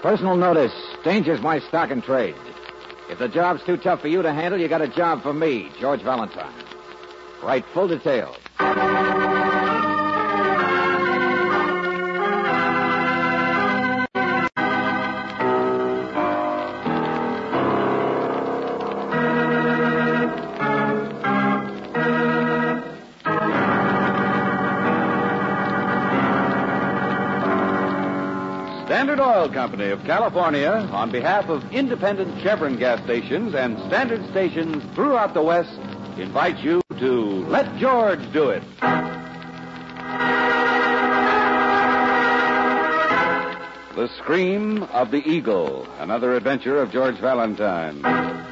Personal notice. Danger's my stock and trade. If the job's too tough for you to handle, you got a job for me, George Valentine. Write full details. Standard Oil Company of California, on behalf of independent Chevron gas stations and standard stations throughout the West, invites you to Let George Do It. The Scream of the Eagle, another adventure of George Valentine.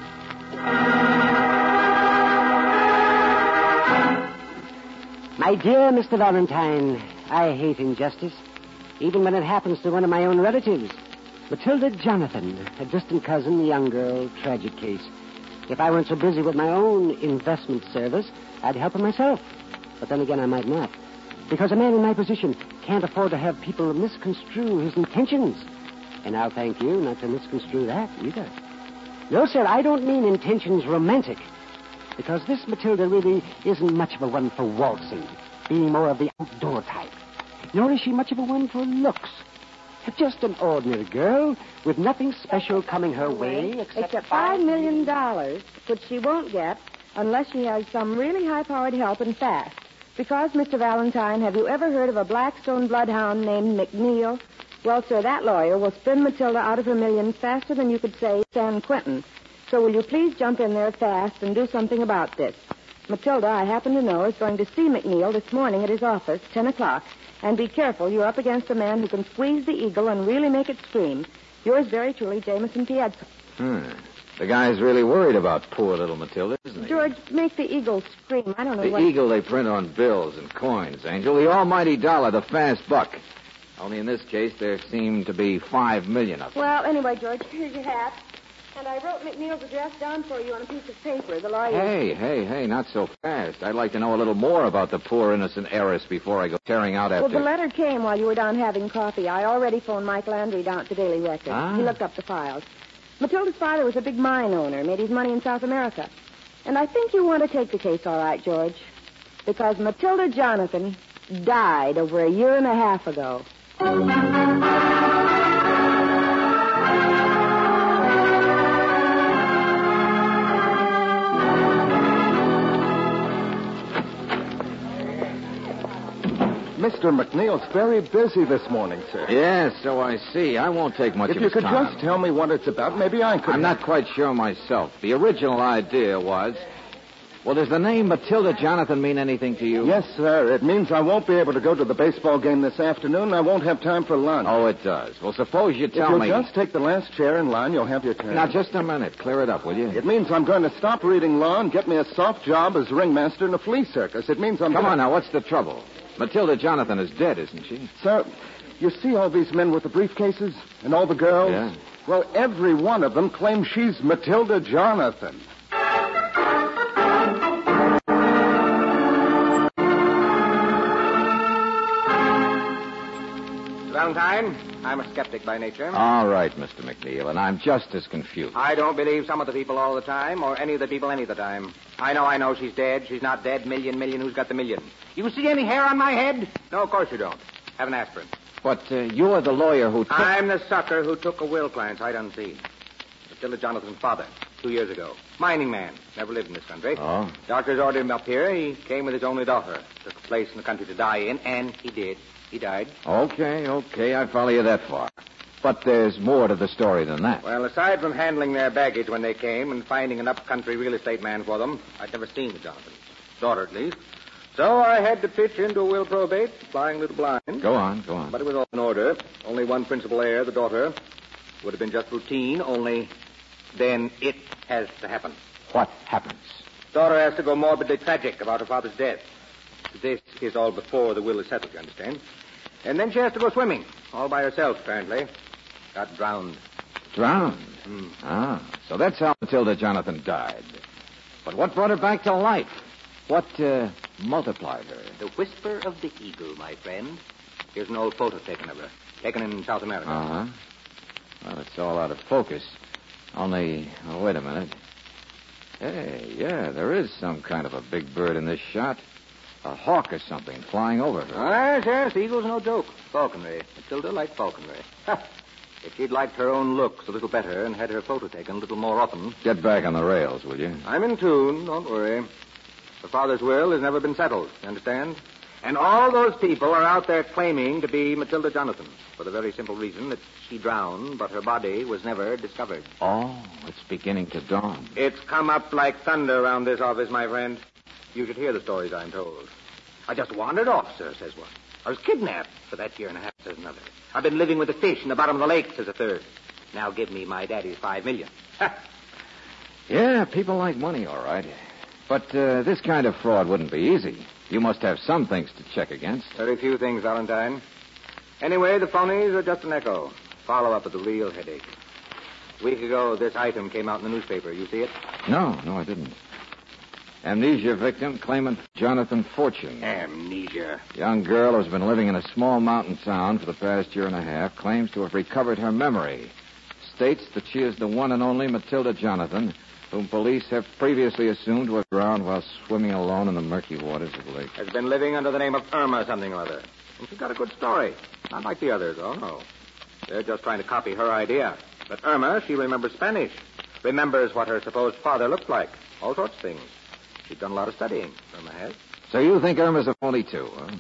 My dear Mr. Valentine, I hate injustice, even when it happens to one of my own relatives. Matilda Jonathan, a distant cousin, young girl, tragic case. If I weren't so busy with my own investment service, I'd help her myself. But then again, I might not. Because a man in my position can't afford to have people misconstrue his intentions. And I'll thank you not to misconstrue that either. No, sir, I don't mean intentions romantic. Because this Matilda really isn't much of a one for waltzing, being more of the outdoor type. Nor is she much of a one for looks. Just an ordinary girl with nothing special coming her way except $5 million, which she won't get unless she has some really high-powered help and fast. Because, Mr. Valentine, have you ever heard of a Blackstone bloodhound named McNeil? Well, sir, that lawyer will spin Matilda out of her millions faster than you could say San Quentin. So will you please jump in there fast and do something about this? Matilda, I happen to know, is going to see McNeil this morning at his office, 10 o'clock. And be careful, you're up against a man who can squeeze the eagle and really make it scream. Yours very truly, Jameson Piazza. The guy's really worried about poor little Matilda, isn't he? George, make the eagle scream. I don't know The eagle they print on bills and coins, Angel. The almighty dollar, the fast buck. Only in this case, there seem to be 5 million of them. Well, anyway, George, here's your hat. And I wrote McNeil's address down for you on a piece of paper. The lawyer... Hey, not so fast. I'd like to know a little more about the poor innocent heiress before I go tearing out after... Well, the letter came while you were down having coffee. I already phoned Mike Landry down at the Daily Record. Ah. He looked up the files. Matilda's father was a big mine owner, made his money in South America. And I think you want to take the case all right, George. Because Matilda Jonathan died over a year and a half ago. Mr. McNeil's very busy this morning, sir. Yes, so I see. I won't take much of If his you could time. just tell me what it's about, maybe I could... I'm not quite sure myself. The original idea was... Well, does the name Matilda Jonathan mean anything to you? Yes, sir. It means I won't be able to go to the baseball game this afternoon, and I won't have time for lunch. Oh, it does. Well, suppose you tell If me... you'll just take the last chair in line, you'll have your turn. Now, just a minute. Clear it up, will you? It means I'm going to stop reading law and get me a soft job as ringmaster in a flea circus. It means I'm Come on now, what's the trouble? Matilda Jonathan is dead, isn't she? Sir, you see all these men with the briefcases and all the girls? Yeah. Well, every one of them claims she's Matilda Jonathan. Valentine, I'm a skeptic by nature. All right, Mr. McNeil, and I'm just as confused. I don't believe some of the people all the time, or any of the people any of the time. I know she's dead. She's not dead. Million, who's got the million? You see any hair on my head? No, of course you don't. Have an aspirin. But you're the lawyer who took... I'm the sucker who took a will client sight unseen. Matilda Jonathan's father, 2 years ago. Mining man. Never lived in this country. Oh? Doctors ordered him up here. He came with his only daughter. Took a place in the country to die in, and he did. He died. Okay, I follow you that far. But there's more to the story than that. Well, aside from handling their baggage when they came and finding an up-country real estate man for them, I'd never seen the Jonathans. Daughter, at least. So I had to pitch into a will probate, flying a little blind. Go on. But it was all in order. Only one principal heir, the daughter. Would have been just routine, only then it has to happen. What happens? Daughter has to go morbidly tragic about her father's death. This is all before the will is settled, you understand? And then she has to go swimming, all by herself, apparently. Got drowned. Drowned? So that's how Matilda Jonathan died. But what brought her back to life? What multiplied her? The whisper of the eagle, my friend. Here's an old photo taken of her. Taken in South America. Uh-huh. Well, it's all out of focus. Only, wait a minute. Hey, yeah, there is some kind of a big bird in this shot. A hawk or something flying over her. Yes, eagle's no joke. Falconry. Matilda liked falconry. If she'd liked her own looks a little better and had her photo taken a little more often... Get back on the rails, will you? I'm in tune. Don't worry. Her father's will has never been settled. You understand? And all those people are out there claiming to be Matilda Jonathan for the very simple reason that she drowned, but her body was never discovered. Oh, it's beginning to dawn. It's come up like thunder around this office, my friend. You should hear the stories I'm told. I just wandered off, sir, says one. I was kidnapped for that year and a half, says another. I've been living with the fish in the bottom of the lake, says a third. Now give me my daddy's $5 million. Yeah, people like money, all right. But this kind of fraud wouldn't be easy. You must have some things to check against. Very few things, Valentine. Anyway, the phonies are just an echo. Follow-up of the real headache. A week ago, this item came out in the newspaper. You see it? No, I didn't. Amnesia victim claimant Jonathan Fortune. Amnesia. Young girl who's been living in a small mountain town for the past year and a half claims to have recovered her memory. States that she is the one and only Matilda Jonathan, whom police have previously assumed to have drowned while swimming alone in the murky waters of the lake. Has been living under the name of Irma something or other. And she's got a good story. Not like the others, oh, no. They're just trying to copy her idea. But Irma, she remembers Spanish. Remembers what her supposed father looked like. All sorts of things. She's done a lot of studying, Irma has. So you think Irma's a phony, too, huh?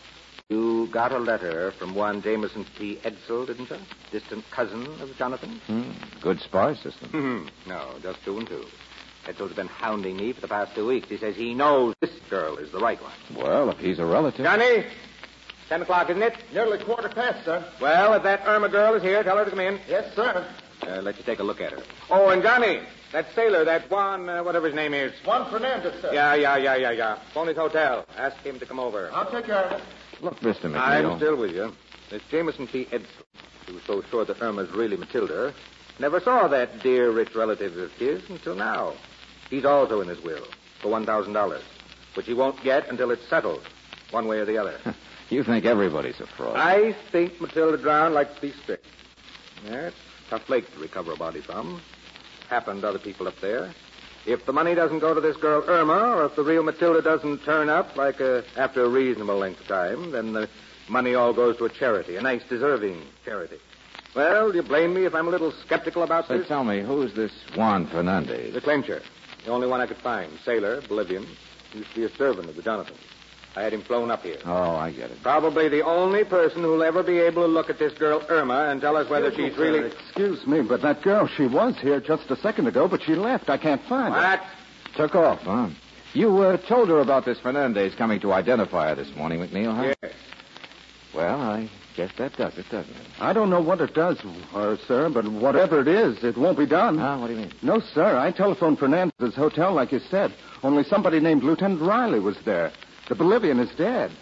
You got a letter from one Jameson P. Edsel, didn't you? Distant cousin of Jonathan? Good spy system. No, just 2 and 2. Edsel's been hounding me for the past 2 weeks. He says he knows this girl is the right one. Well, if he's a relative... Johnny, 10 o'clock, isn't it? Nearly 1:15, sir. Well, if that Irma girl is here, tell her to come in. Yes, sir. Let you take a look at her. Oh, and Johnny, that sailor, that Juan, whatever his name is. Juan Fernandez, sir. Yeah. Phony's hotel. Ask him to come over. I'll take care of it. Look, Mr. McNeil... I'm still with you. This Jameson P. Edsel, who was so sure that Irma's really Matilda, never saw that dear rich relative of his until now. He's also in his will for $1,000, which he won't get until it's settled, one way or the other. You think everybody's a fraud. I think Matilda drowned like to be strict. Yeah, it's a tough lake to recover a body from. Happened to other people up there. If the money doesn't go to this girl Irma, or if the real Matilda doesn't turn up after a reasonable length of time, then the money all goes to a charity, a nice, deserving charity. Well, do you blame me if I'm a little skeptical about So this? tell me, who's this Juan Fernandez? The clincher. The only one I could find. Sailor, Bolivian. Used to be a servant of the Jonathans. I had him flown up here. Oh, I get it. Probably the only person who'll ever be able to look at this girl Irma and tell us whether she's really... Excuse me, but that girl, she was here just a second ago, but she left. I can't find her. What? Took off, huh? You told her about this Fernandez coming to identify her this morning, McNeil, huh? Yes. Well, I guess that does it, doesn't it? I don't know what it does, sir, but whatever it is, it won't be done. Huh? What do you mean? No, sir. I telephoned Fernandez's hotel like you said. Only somebody named Lieutenant Riley was there. The Bolivian is dead.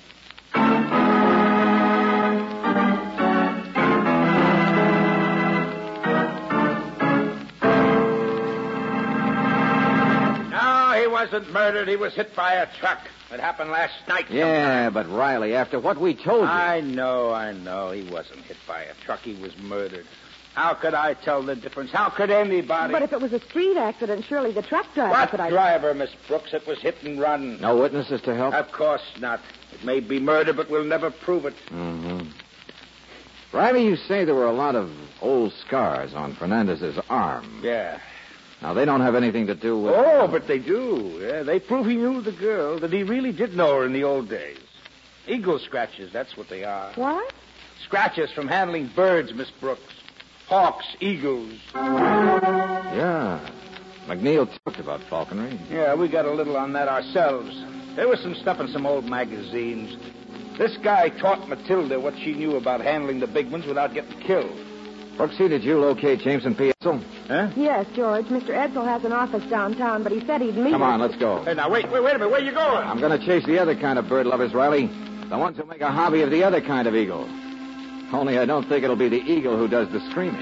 No, he wasn't murdered. He was hit by a truck. It happened last night. Yeah, but Riley, after what we told you... I know. He wasn't hit by a truck. He was murdered. How could I tell the difference? How could anybody? But if it was a street accident, surely the truck driver What could driver, Miss Brooks? It was hit and run. No witnesses to help? Of course not. It may be murder, but we'll never prove it. Mm-hmm. Riley, you say there were a lot of old scars on Fernandez's arm. Yeah. Now, they don't have anything to do with... Oh, but they do. Yeah, they prove he knew the girl, that he really did know her in the old days. Eagle scratches, that's what they are. What? Scratches from handling birds, Miss Brooks. Hawks, eagles. Yeah. McNeil talked about falconry. Yeah, we got a little on that ourselves. There was some stuff in some old magazines. This guy taught Matilda what she knew about handling the big ones without getting killed. Brooksy, did you locate Jameson P. Edsel? Huh? Yes, George. Mr. Edsel has an office downtown, but he said he'd meet Come us. on, let's go. Hey, now, wait a minute. Where you going? I'm going to chase the other kind of bird lovers, Riley. The ones who make a hobby of the other kind of eagle. Only I don't think it'll be the eagle who does the screaming.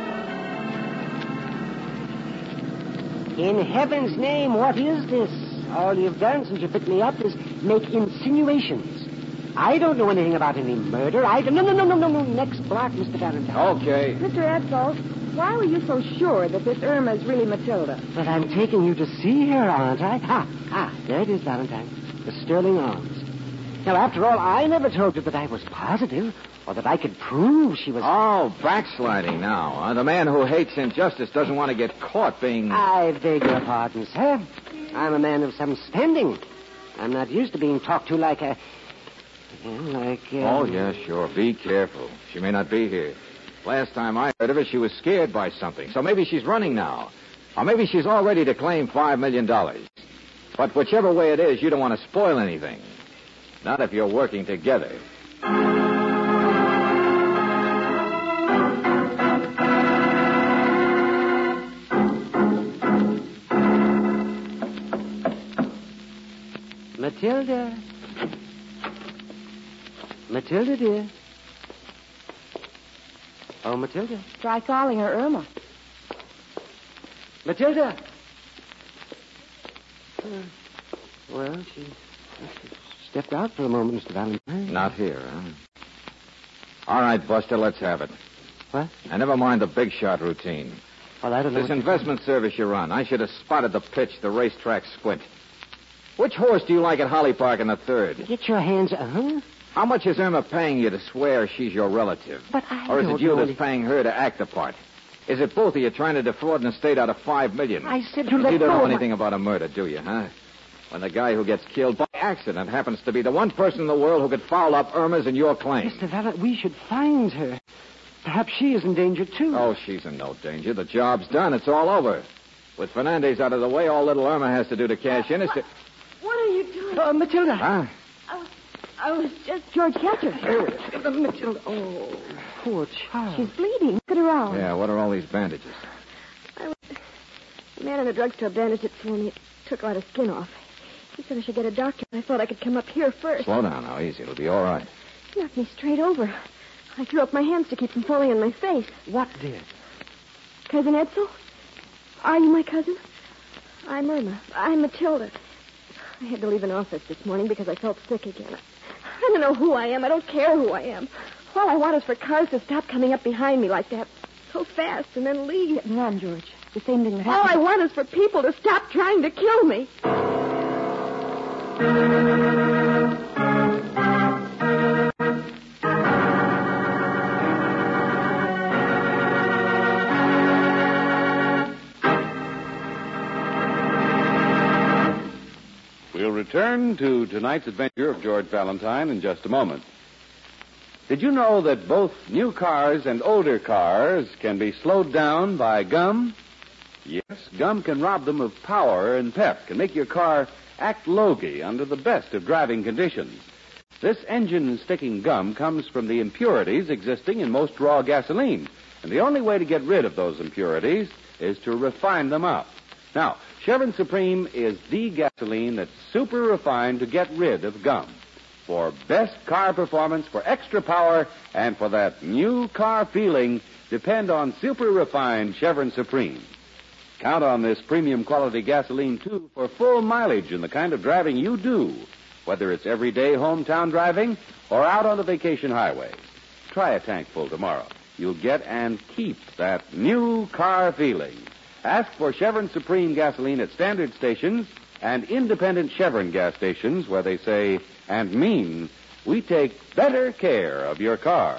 In heaven's name, what is this? All you've done since you picked me up is make insinuations. I don't know anything about any murder. No. Next block, Mr. Valentine. Okay. Mr. Edsel, why were you so sure that this Irma is really Matilda? But I'm taking you to see her, aren't I? There it is, Valentine. The Sterling Arms. Now, after all, I never told you that I was positive or that I could prove she was... Oh, backsliding now. The man who hates injustice doesn't want to get caught being... I beg your pardon, sir. I'm a man of some standing. I'm not used to being talked to like a... Oh, yeah, sure. Be careful. She may not be here. Last time I heard of her, she was scared by something. So maybe she's running now. Or maybe she's all ready to claim $5 million. But whichever way it is, you don't want to spoil anything. Not if you're working together. Matilda. Matilda, dear. Oh, Matilda. Try calling her Irma. Matilda. Well, she stepped out for a moment, Mr. Valentine. Not here, huh? All right, Buster, let's have it. What? And never mind the big shot routine. Well, I don't know. This investment service you run, I should have spotted the pitch, the racetrack squint. Which horse do you like at Holly Park in the third? Get your hands... How much is Irma paying you to swear she's your relative? But I Or is don't it you know that's paying her to act the part? Is it both of you trying to defraud an estate out of $5 million? I said to let You don't go know of my- anything about a murder, do you, huh? When the guy who gets killed by accident happens to be the one person in the world who could foul up Irma's and your claim. Mr. Valentine, we should find her. Perhaps she is in danger, too. Oh, she's in no danger. The job's done. It's all over. With Fernandez out of the way, all little Irma has to do to cash in is to... What are you doing? Matilda. Huh? I was just George Catcher. Matilda. Oh, poor child. She's bleeding. Look at her arm. Yeah, what are all these bandages? The man in the drugstore bandaged it for me. Took a lot of skin off. He said I should get a doctor. I thought I could come up here first. Slow down now, easy. It'll be all right. He knocked me straight over. I threw up my hands to keep from falling on my face. What did? Cousin Edsel? Are you my cousin? I'm Irma. I'm Matilda. I had to leave an office this morning because I felt sick again. I don't know who I am. I don't care who I am. All I want is for cars to stop coming up behind me like that so fast and then leave. Run, George. The same thing that All happened. I want is for people to stop trying to kill me. We'll return to tonight's adventure of George Valentine in just a moment. Did you know that both new cars and older cars can be slowed down by gum? Yes, gum can rob them of power and pep, can make your car act logy under the best of driving conditions. This engine-sticking gum comes from the impurities existing in most raw gasoline, and the only way to get rid of those impurities is to refine them up. Now, Chevron Supreme is the gasoline that's super refined to get rid of gum. For best car performance, for extra power, and for that new car feeling, depend on super refined Chevron Supreme. Count on this premium quality gasoline, too, for full mileage in the kind of driving you do, whether it's everyday hometown driving or out on the vacation highway. Try a tank full tomorrow. You'll get and keep that new car feeling. Ask for Chevron Supreme gasoline at standard stations and independent Chevron gas stations where they say and mean, we take better care of your car.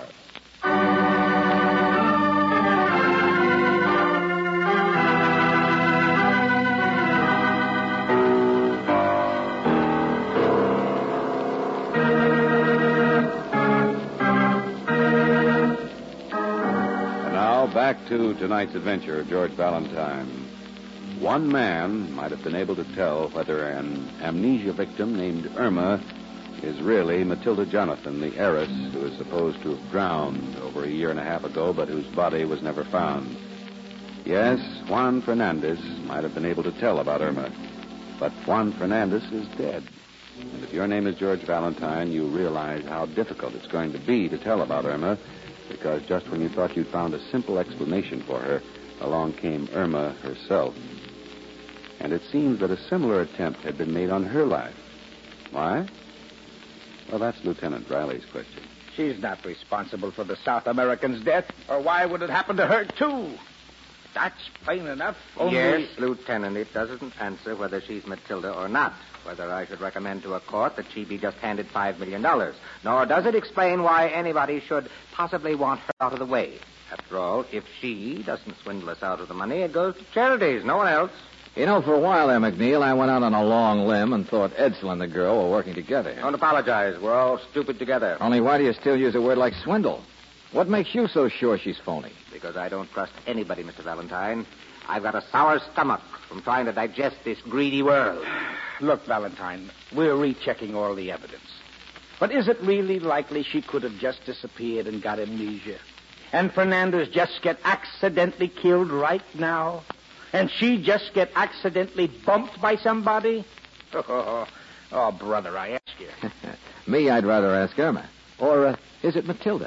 And now back to tonight's adventure of George Valentine. One man might have been able to tell whether an amnesia victim named Irma is really Matilda Jonathan, the heiress who is supposed to have drowned over a year and a half ago, but whose body was never found. Yes, Juan Fernandez might have been able to tell about Irma, but Juan Fernandez is dead. And if your name is George Valentine, you realize how difficult it's going to be to tell about Irma, because just when you thought you'd found a simple explanation for her, along came Irma herself. And it seems that a similar attempt had been made on her life. Why? Well, that's Lieutenant Riley's question. She's not responsible for the South American's death, or why would it happen to her, too? That's plain enough. Only... Yes, Lieutenant, it doesn't answer whether she's Matilda or not. Whether I should recommend to a court that she be just handed $5 million. Nor does it explain why anybody should possibly want her out of the way. After all, if she doesn't swindle us out of the money, it goes to charities, no one else. You know, for a while there, McNeil, I went out on a long limb and thought Edsel and the girl were working together. Don't apologize. We're all stupid together. Only why do you still use a word like swindle? What makes you so sure she's phony? Because I don't trust anybody, Mr. Valentine. I've got a sour stomach from trying to digest this greedy world. Look, Valentine, we're rechecking all the evidence. But is it really likely she could have just disappeared and got amnesia? And Fernandez just get accidentally killed right now? And she just get accidentally bumped by somebody? Oh, brother, I ask you. Me, I'd rather ask Irma. Or is it Matilda?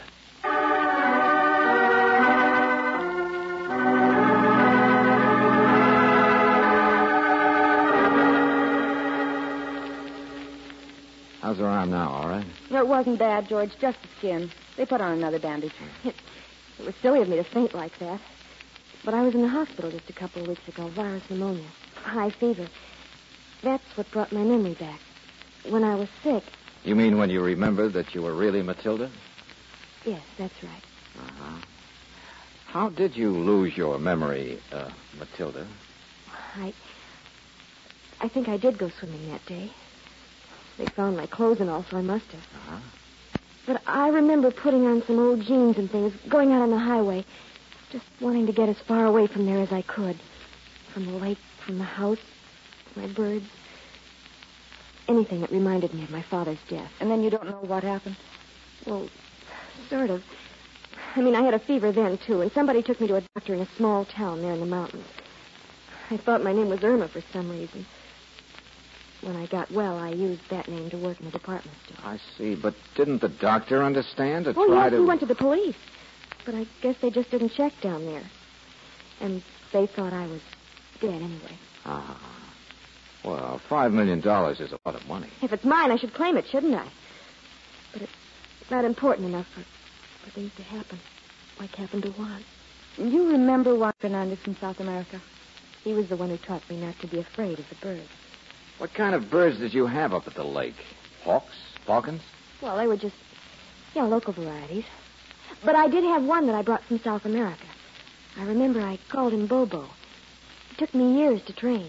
How's her arm now, all right? No, it wasn't bad, George. Just the skin. They put on another bandage. It was silly of me to faint like that. But I was in the hospital just a couple of weeks ago. Virus pneumonia. High fever. That's what brought my memory back. When I was sick. You mean when you remembered that you were really Matilda? Yes, that's right. Uh-huh. How did you lose your memory, Matilda? I think I did go swimming that day. They found my clothes and all, so I must have. Uh-huh. But I remember putting on some old jeans and things, going out on the highway, just wanting to get as far away from there as I could. From the lake, from the house, my birds. Anything that reminded me of my father's death. And then you don't know what happened? Well, sort of. I mean, I had a fever then, too, and somebody took me to a doctor in a small town there in the mountains. I thought my name was Irma for some reason. When I got well, I used that name to work in a department store. I see, but didn't the doctor understand? Oh, yes, he went to the police. But I guess they just didn't check down there. And they thought I was dead anyway. Ah. Well, $5 million is a lot of money. If it's mine, I should claim it, shouldn't I? But it's not important enough for things to happen. Like happened to Juan. You remember Juan Fernandez from South America? He was the one who taught me not to be afraid of the birds. What kind of birds did you have up at the lake? Hawks? Falcons? Well, they were just, local varieties. But I did have one that I brought from South America. I remember I called him Bobo. It took me years to train.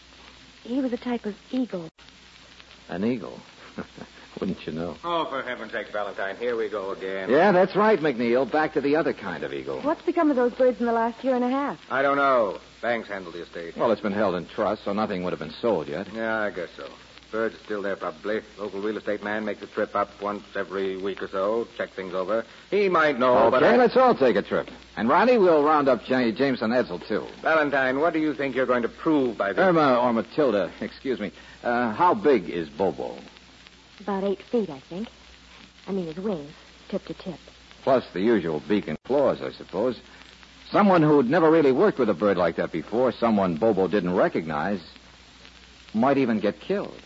He was a type of eagle. An eagle? Wouldn't you know? Oh, for heaven's sake, Valentine, here we go again. Yeah, that's right, McNeil. Back to the other kind of eagle. What's become of those birds in the last year and a half? I don't know. Banks handle the estate. Well, it's been held in trust, so nothing would have been sold yet. Yeah, I guess so. Birds are still there, probably. Local real estate man makes a trip up once every week or so, check things over. He might know, but... Okay, let's all take a trip. And, Riley, we'll round up James and Edsel, too. Valentine, what do you think you're going to prove by this? Irma or Matilda, excuse me. How big is Bobo? About 8 feet, I think. I mean his wings, tip to tip. Plus the usual beak and claws, I suppose. Someone who'd never really worked with a bird like that before, someone Bobo didn't recognize, might even get killed.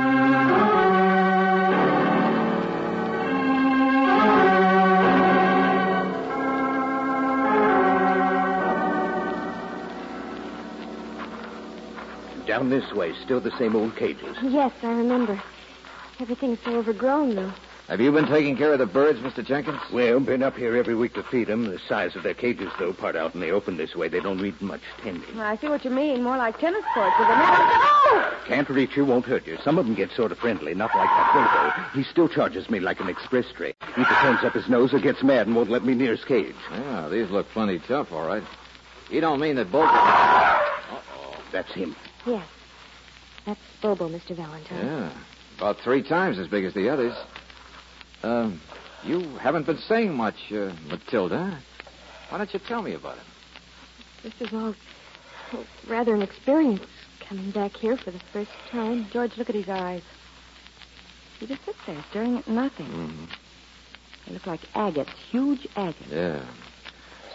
Down this way, still the same old cages. Yes, I remember. Everything's so overgrown, though. Have you been taking care of the birds, Mr. Jenkins? Well, been up here every week to feed them. The size of their cages, though, part out in the open this way, they don't need much tending. I see what you mean. More like tennis courts with a net. Oh! Can't reach you, won't hurt you. Some of them get sort of friendly, not like that Bobo. He still charges me like an express train. Either turns up his nose or gets mad and won't let me near his cage. Yeah, these look plenty tough, all right. You don't mean that Bobo... Uh-oh. That's him. Yes. That's Bobo, Mr. Valentine. Yeah. About 3 times as big as the others. You haven't been saying much, Matilda. Why don't you tell me about him? This is all rather an experience, coming back here for the first time. George, look at his eyes. He just sits there staring at nothing. Mm-hmm. They look like agates, huge agates. Yeah.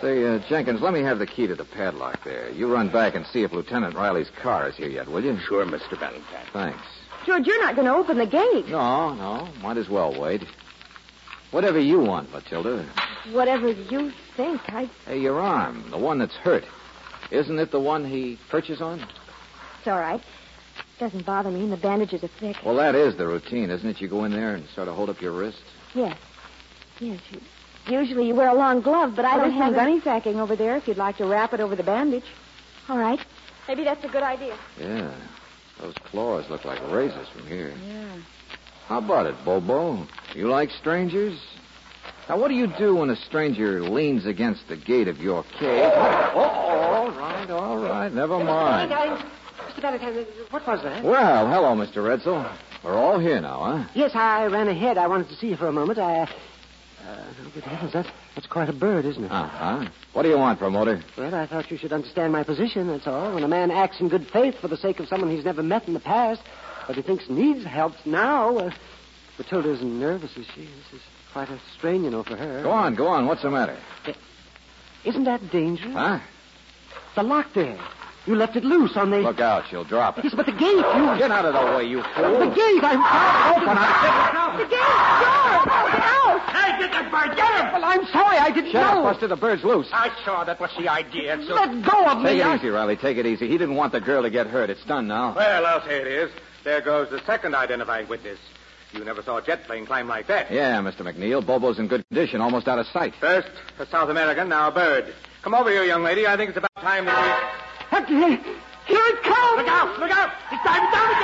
Say, Jenkins, let me have the key to the padlock there. You run back and see if Lieutenant Riley's car is here yet, will you? Sure, Mr. Valentine. Thanks. George, you're not going to open the gate. No. Might as well wait. Whatever you want, Matilda. Whatever you think. Hey, your arm, the one that's hurt. Isn't it the one he perches on? It's all right. Doesn't bother me, and the bandages are thick. Well, that is the routine, isn't it? You go in there and sort of hold up your wrist. Yes. Usually you wear a long glove, but I don't have gunny sacking over there if you'd like to wrap it over the bandage. All right. Maybe that's a good idea. Yeah. Those claws look like razors from here. Yeah. How about it, Bobo? You like strangers? Now, what do you do when a stranger leans against the gate of your cave? All right. Never mind. Mr. Valentine, what was that? Well, hello, Mr. Edsel. We're all here now, huh? Yes, I ran ahead. I wanted to see you for a moment. Good heavens, that's quite a bird, isn't it? Uh-huh. What do you want, promoter? Well, I thought you should understand my position, that's all. When a man acts in good faith for the sake of someone he's never met in the past, but he thinks needs help now, Matilda isn't nervous, is she? This is quite a strain, for her. Go on. What's the matter? Isn't that dangerous? Huh? The lock there. You left it loose on the... Look out, she'll drop it. Yes, but the gate, you... Get out of the way, you fool. The gate, I'm... Open it. The gate! George! Get out! Hey, get that bird! Get him! Well, I'm sorry, I didn't Shut up, know. Buster. The bird's loose. I saw that was the idea. So... Let go of me. Take it easy, Riley. Take it easy. He didn't want the girl to get hurt. It's done now. Well, I'll say it is. There goes the second identifying witness. You never saw a jet plane climb like that. Yeah, Mr. McNeil. Bobo's in good condition, almost out of sight. First, a South American, now a bird. Come over here, young lady. I think it's about time that Here it comes! Look out! He's diving down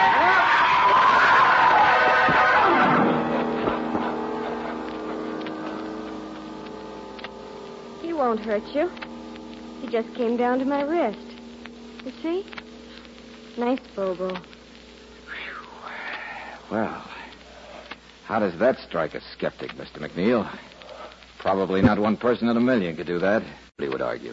again! He won't hurt you. He just came down to my wrist. You see? Nice, Bobo. Well, how does that strike a skeptic, Mr. McNeil? Probably not one person in a million could do that, he would argue.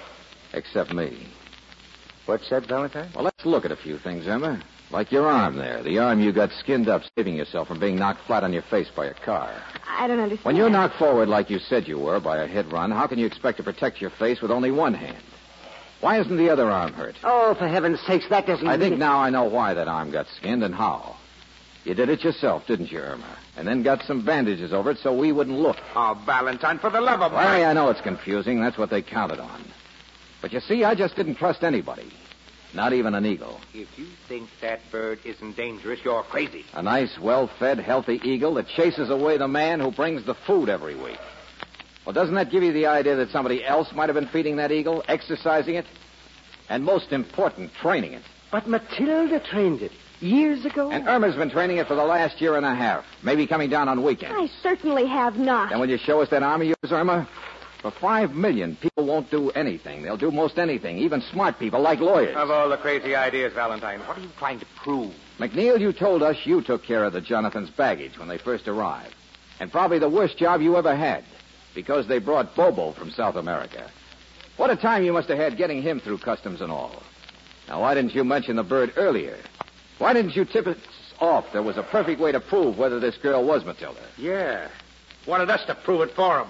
Except me. What's that, Valentine? Well, let's look at a few things, Emma. Like your arm there. The arm you got skinned up saving yourself from being knocked flat on your face by a car. I don't understand. When you're knocked forward like you said you were by a hit run, how can you expect to protect your face with only one hand? Why isn't the other arm hurt? Oh, for heaven's sakes, that doesn't I think mean... now I know why that arm got skinned and how. You did it yourself, didn't you, Irma? And then got some bandages over it so we wouldn't look. Oh, Valentine, for the love of... Larry, I know it's confusing. That's what they counted on. But you see, I just didn't trust anybody. Not even an eagle. If you think that bird isn't dangerous, you're crazy. A nice, well-fed, healthy eagle that chases away the man who brings the food every week. Well, doesn't that give you the idea that somebody else might have been feeding that eagle, exercising it? And most important, training it. But Matilda trained it years ago. And Irma's been training it for the last year and a half. Maybe coming down on weekends. I certainly have not. Then will you show us that arm of yours, Irma? For $5 million, people won't do anything. They'll do most anything, even smart people like lawyers. Of all the crazy ideas, Valentine, what are you trying to prove? McNeil, you told us you took care of the Jonathan's baggage when they first arrived. And probably the worst job you ever had, because they brought Bobo from South America. What a time you must have had getting him through customs and all. Now, why didn't you mention the bird earlier? Why didn't you tip us off there was a perfect way to prove whether this girl was Matilda? Yeah. Wanted us to prove it for him.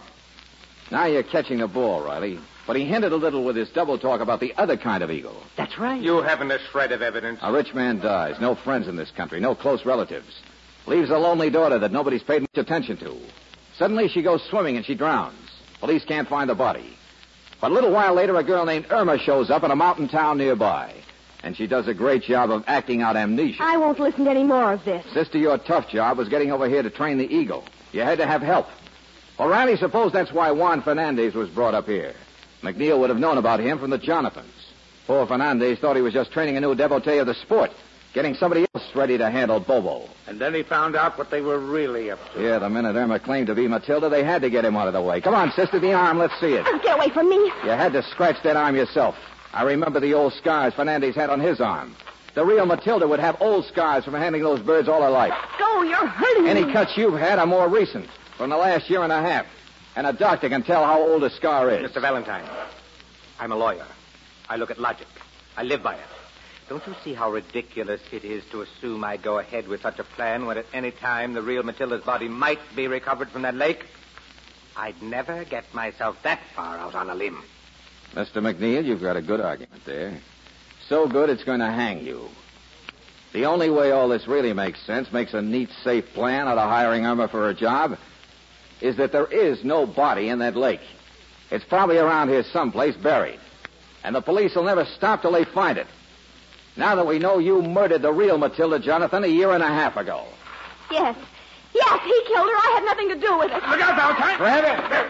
Now you're catching the ball, Riley. But he hinted a little with his double talk about the other kind of eagle. That's right. You haven't a shred of evidence. A rich man dies. No friends in this country. No close relatives. Leaves a lonely daughter that nobody's paid much attention to. Suddenly she goes swimming and she drowns. Police can't find the body. But a little while later, a girl named Irma shows up in a mountain town nearby. And she does a great job of acting out amnesia. I won't listen to any more of this. Sister, your tough job was getting over here to train the eagle. You had to have help. Well, Riley, suppose that's why Juan Fernandez was brought up here. McNeil would have known about him from the Jonathans. Poor Fernandez thought he was just training a new devotee of the sport, getting somebody else ready to handle Bobo. And then he found out what they were really up to. Yeah, the minute Irma claimed to be Matilda, they had to get him out of the way. Come on, sister, the arm. Let's see it. Get away from me. You had to scratch that arm yourself. I remember the old scars Fernandez had on his arm. The real Matilda would have old scars from handling those birds all her life. Go, you're hurting me. Any cuts you've had are more recent, from the last year and a half. And a doctor can tell how old a scar is. Mr. Valentine, I'm a lawyer. I look at logic. I live by it. Don't you see how ridiculous it is to assume I'd go ahead with such a plan when at any time the real Matilda's body might be recovered from that lake? I'd never get myself that far out on a limb. Mr. McNeil, you've got a good argument there. So good it's going to hang you. The only way all this really makes sense, makes a neat, safe plan out of hiring Irma for a job, is that there is no body in that lake. It's probably around here someplace buried. And the police will never stop till they find it. Now that we know you murdered the real Matilda Jonathan a year and a half ago. Yes. Yes, he killed her. I had nothing to do with it. Look out, Valentine! Grab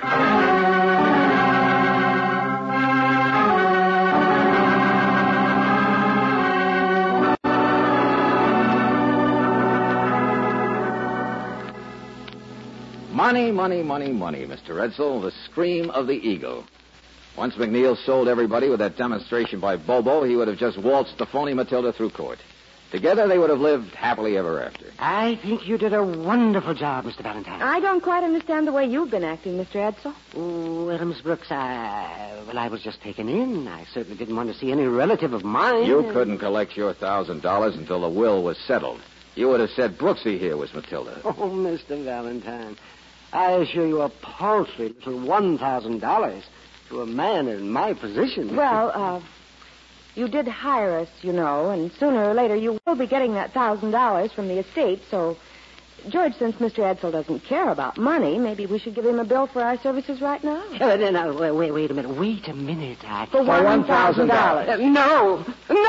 it! Money, money, money, money, Mr. Edsel. The scream of the eagle. Once McNeil sold everybody with that demonstration by Bobo, he would have just waltzed the phony Matilda through court. Together, they would have lived happily ever after. I think you did a wonderful job, Mr. Valentine. I don't quite understand the way you've been acting, Mr. Edsel. Oh, well, Miss Brooks, I was just taken in. I certainly didn't want to see any relative of mine. You couldn't collect your $1,000 until the will was settled. You would have said Brooksy here was Matilda. Oh, Mr. Valentine, I assure you a paltry little $1,000 to a man in my position. Well, you did hire us, you know, and sooner or later you will be getting that $1,000 from the estate, so, George, since Mr. Edsel doesn't care about money, maybe we should give him a bill for our services right now. No, wait a minute. Wait a minute. For $1,000. No!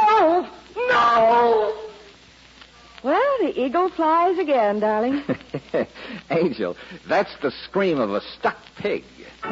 Well, the eagle flies again, darling. Angel, that's the scream of a stuck pig.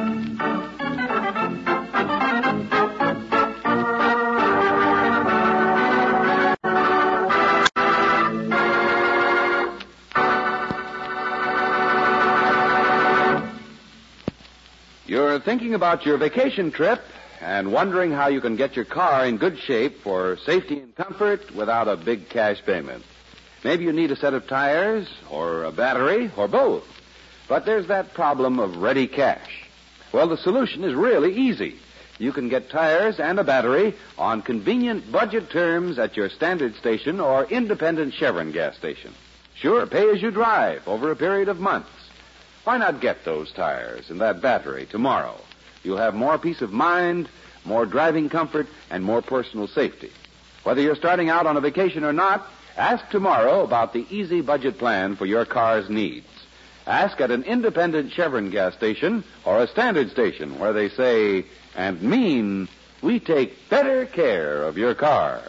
You're thinking about your vacation trip and wondering how you can get your car in good shape for safety and comfort without a big cash payment. Maybe you need a set of tires or a battery or both. But there's that problem of ready cash. Well, the solution is really easy. You can get tires and a battery on convenient budget terms at your standard station or independent Chevron gas station. Sure, pay as you drive over a period of months. Why not get those tires and that battery tomorrow? You'll have more peace of mind, more driving comfort, and more personal safety. Whether you're starting out on a vacation or not, ask tomorrow about the easy budget plan for your car's needs. Ask at an independent Chevron gas station or a standard station where they say and mean, we take better care of your car.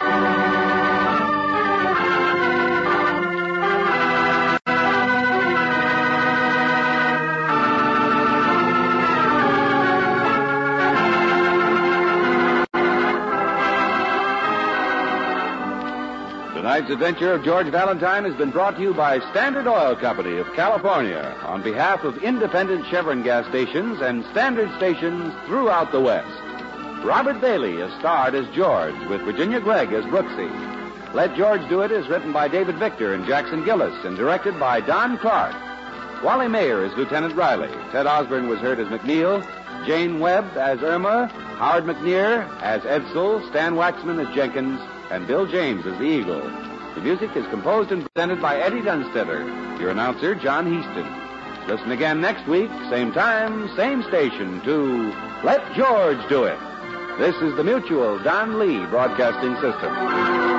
Tonight's adventure of George Valentine has been brought to you by Standard Oil Company of California on behalf of independent Chevron gas stations and standard stations throughout the West. Robert Bailey is starred as George with Virginia Gregg as Brooksy. Let George Do It is written by David Victor and Jackson Gillis and directed by Don Clark. Wally Mayer is Lieutenant Riley. Ted Osborne was heard as McNeil. Jane Webb as Irma. Howard McNear as Edsel. Stan Waxman as Jenkins. And Bill James as the Eagle. The music is composed and presented by Eddie Dunstetter. Your announcer, John Heaston. Listen again next week, same time, same station, to Let George Do It. This is the Mutual Don Lee Broadcasting System.